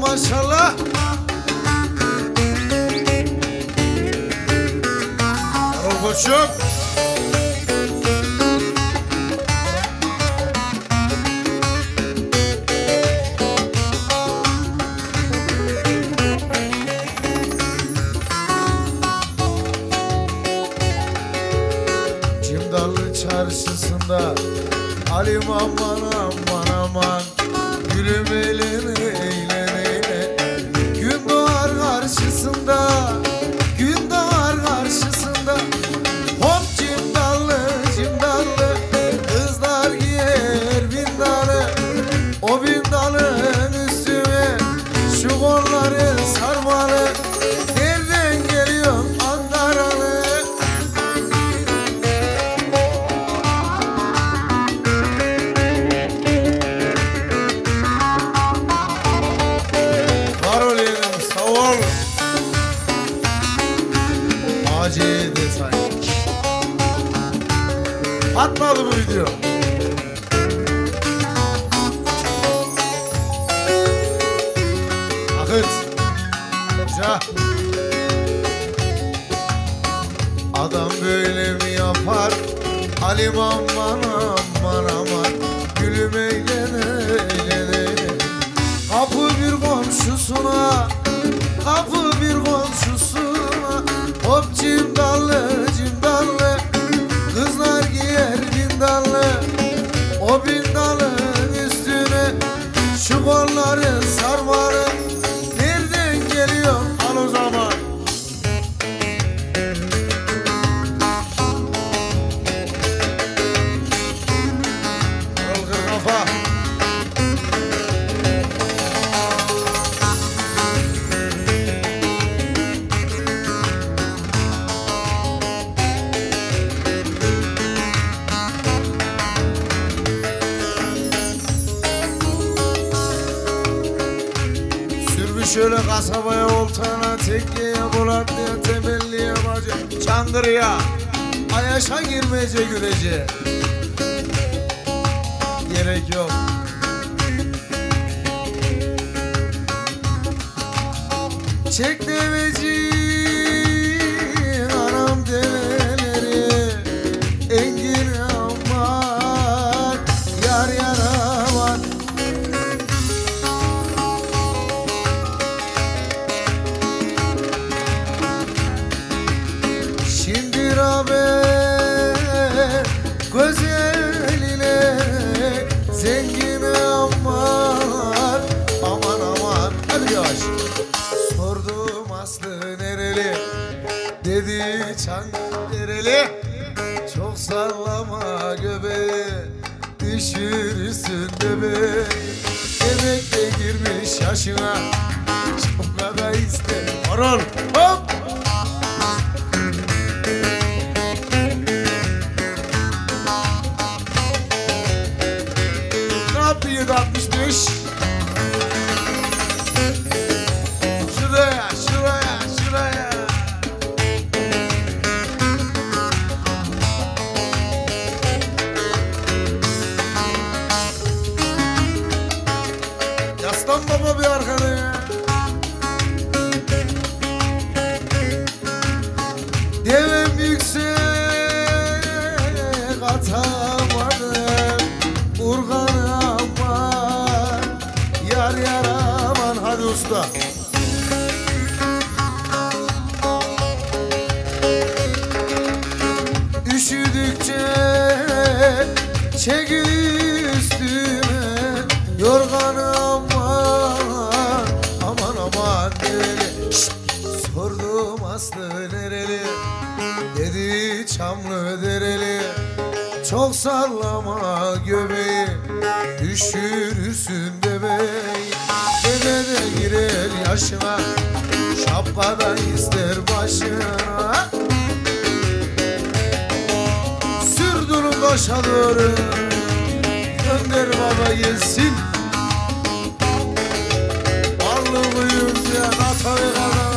maşallah. Al koçum. Cimdallı çarşısında Halim aman aman aman, gülüm eğlen eğlen eğlen. Gün doğar karşısında, gün doğar karşısında. Hop cimdallı cimdallı, kızlar giyer bindalı. O bindalın üstüne şu kolları sarmalı. Nereden geliyorsun Ankaralı? Acil detay. Patladı bu video. Akıt. Hoca. Adam böyle mi yapar? Halim aman aman aman, gülüm eğlen eğlen eğlen. Kapı bir komşusuna, kapı bir komşusuna. Hop cimdallı cimdallı, kızlar giyer bindallı. O bindalın üstüne şu kolları sarmalı. Nereden geliyor al o zaman? Kırılgır kafa. Şöyle kasabaya, oltana, tekneye, Polatlı'ya, Temelli'ye, bacı, Çankırı'ya, Ayaş'a girmece gülece. Gerek yok. Çek deveci, anam develeri, engin aman, yar yar aman. Şimdi haber güzeline, zengin aman, aman aman. Hadi yavaş. Sordum Aslı nereli, dedi Çankırılı. Çok sallama göbeği, düşürürsün bebeği. Emekle girmiş yaşına, çok kadar ister. Orol hop. Ne yapıyor 65? Şuraya, şuraya, şuraya. Yaslan baba bir arkana ya. Devem yüksek atamadım, urgan aman, yar yar aman. Hadi usta. Üşüdükçe çekil üstüme, yorgan aman, aman aman nereli. Şşt, sordum Aslı nereli, dedi Çamlı dereli. Çok sallama göbeği, düşürürsün bebeği. Dede de girer yaşına, şapkadan ister başına. Sürdürün başa doğru, gönder baba gelsin. Varlı buyur diye Natay kadar.